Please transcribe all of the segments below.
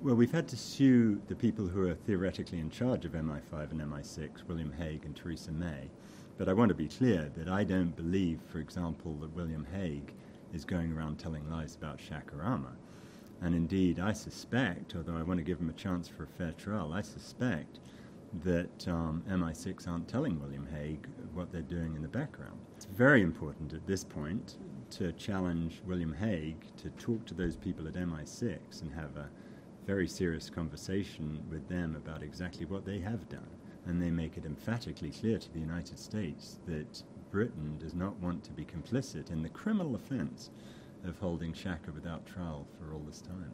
Well, we've had to sue the people who are theoretically in charge of MI5 and MI6, William Hague and Theresa May. But I want to be clear that I don't believe, for example, that William Hague is going around telling lies about Shaka Rama. And indeed, I suspect, although I want to give him a chance for a fair trial, I suspect that MI6 aren't telling William Hague what they're doing in the background. It's very important at this point to challenge William Hague to talk to those people at MI6 and have a very serious conversation with them about exactly what they have done. And they make it emphatically clear to the United States that Britain does not want to be complicit in the criminal offense of holding Shaka without trial for all this time.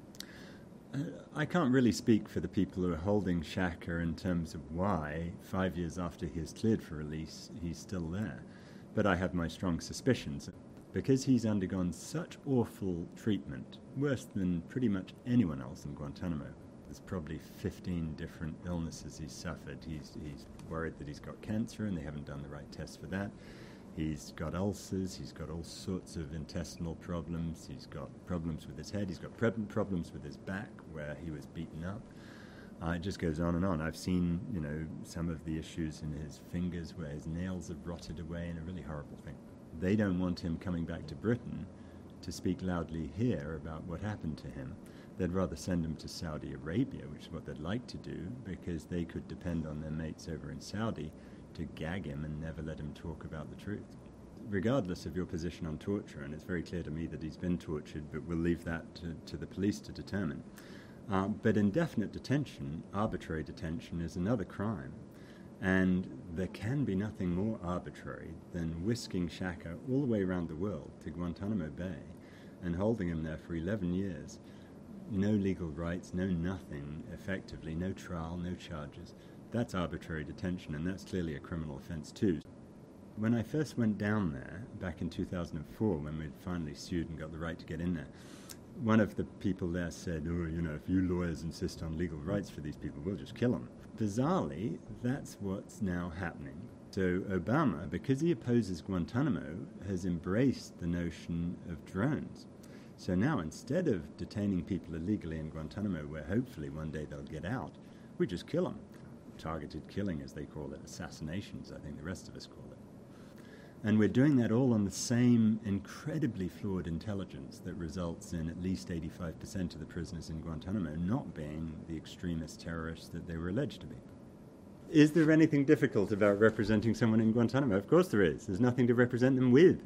I can't really speak for the people who are holding Shaka in terms of why, 5 years after he is cleared for release, he's still there. But I have my strong suspicions. Because he's undergone such awful treatment, worse than pretty much anyone else in Guantanamo. There's probably 15 different illnesses he's suffered. He's worried that he's got cancer and they haven't done the right test for that. He's got ulcers, he's got all sorts of intestinal problems, he's got problems with his head, he's got problems with his back where he was beaten up. It just goes on and on. I've seen, some of the issues in his fingers where his nails have rotted away and a really horrible thing. They don't want him coming back to Britain to speak loudly here about what happened to him. They'd rather send him to Saudi Arabia, which is what they'd like to do, because they could depend on their mates over in Saudi to gag him and never let him talk about the truth. Regardless of your position on torture, and it's very clear to me that he's been tortured, but we'll leave that to the police to determine. But indefinite detention, arbitrary detention, is another crime. And there can be nothing more arbitrary than whisking Shaka all the way around the world to Guantanamo Bay and holding him there for 11 years. No legal rights, no nothing, effectively, no trial, no charges. That's arbitrary detention, and that's clearly a criminal offense too. When I first went down there, back in 2004, when we'd finally sued and got the right to get in there, one of the people there said, if you lawyers insist on legal rights for these people, we'll just kill them. Bizarrely, that's what's now happening. So Obama, because he opposes Guantanamo, has embraced the notion of drones. So now, instead of detaining people illegally in Guantanamo, where hopefully one day they'll get out, we just kill them. Targeted killing, as they call it, assassinations, I think the rest of us call it. And we're doing that all on the same incredibly flawed intelligence that results in at least 85% of the prisoners in Guantanamo not being the extremist terrorists that they were alleged to be. Is there anything difficult about representing someone in Guantanamo? Of course there is. There's nothing to represent them with.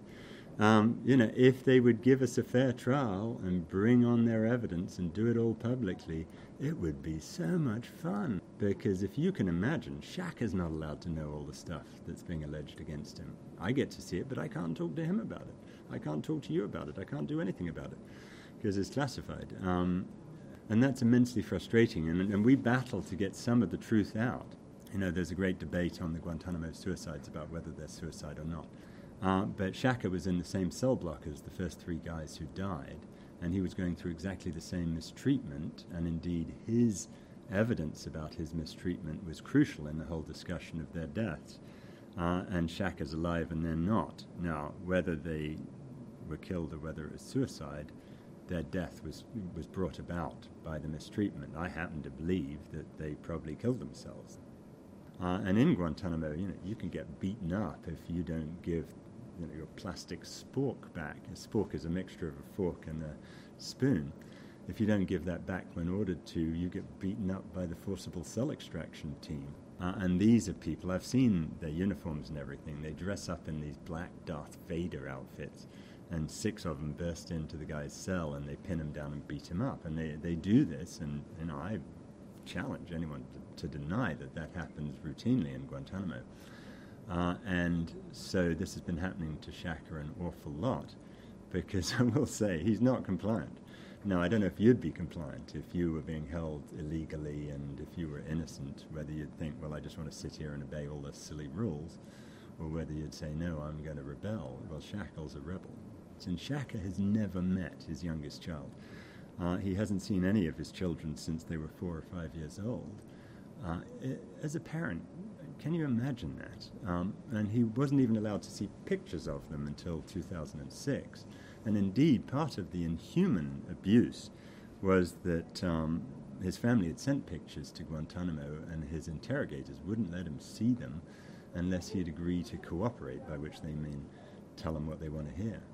If they would give us a fair trial and bring on their evidence and do it all publicly, it would be so much fun. Because if you can imagine, Shaka's not allowed to know all the stuff that's being alleged against him. I get to see it, but I can't talk to him about it. I can't talk to you about it. I can't do anything about it because it's classified. And that's immensely frustrating. And we battle to get some of the truth out. There's a great debate on the Guantanamo suicides about whether they're suicide or not. But Shaka was in the same cell block as the first three guys who died, and he was going through exactly the same mistreatment, and indeed his evidence about his mistreatment was crucial in the whole discussion of their deaths. And Shaka's alive and they're not. Now, whether they were killed or whether it was suicide, their death was brought about by the mistreatment. I happen to believe that they probably killed themselves. And in Guantanamo, you can get beaten up if you don't give your plastic spork back. A spork is a mixture of a fork and a spoon. If you don't give that back when ordered to, you get beaten up by the forcible cell extraction team. And these are people, I've seen their uniforms and everything. They dress up in these black Darth Vader outfits, and 6 of them burst into the guy's cell and they pin him down and beat him up. And they do this, and I challenge anyone to deny that happens routinely in Guantanamo. And so this has been happening to Shaka an awful lot, because I will say he's not compliant. Now, I don't know if you'd be compliant if you were being held illegally and if you were innocent, whether you'd think, well, I just want to sit here and obey all the silly rules, or whether you'd say, no, I'm going to rebel. Well, Shaka's a rebel. And Shaka has never met his youngest child. He hasn't seen any of his children since they were 4 or 5 years old. As a parent, can you imagine that? And he wasn't even allowed to see pictures of them until 2006. And indeed, part of the inhuman abuse was that his family had sent pictures to Guantanamo, and his interrogators wouldn't let him see them unless he'd agree to cooperate, by which they mean tell them what they want to hear.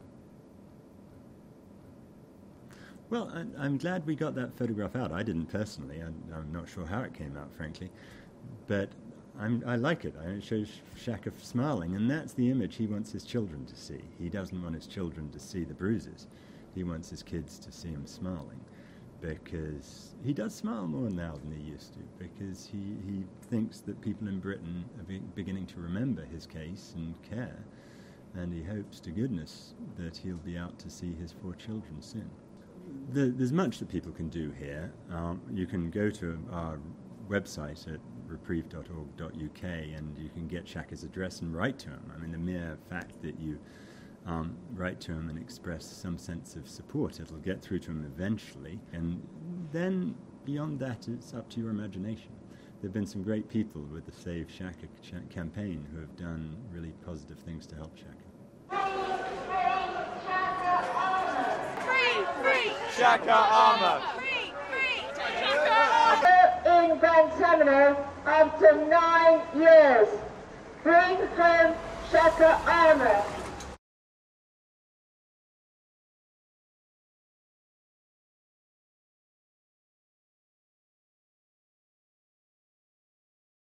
Well, I'm glad we got that photograph out. I didn't personally. I'm not sure how it came out, frankly. But I like it. It shows Shaka smiling, and that's the image he wants his children to see. He doesn't want his children to see the bruises. He wants his kids to see him smiling, because he does smile more now than he used to, because he thinks that people in Britain are beginning to remember his case and care, and he hopes to goodness that he'll be out to see his 4 children soon. There's much that people can do here. You can go to our website at reprieve.org.uk and you can get Shaka's address and write to him. I mean, the mere fact that you write to him and express some sense of support, it'll get through to him eventually. And then beyond that, it's up to your imagination. There have been some great people with the Save Shaka campaign who have done really positive things to help Shaka. Free Shaka Armour! Free Shaka Armour! In Guantanamo after 9 years. Bring home Shaka Armour.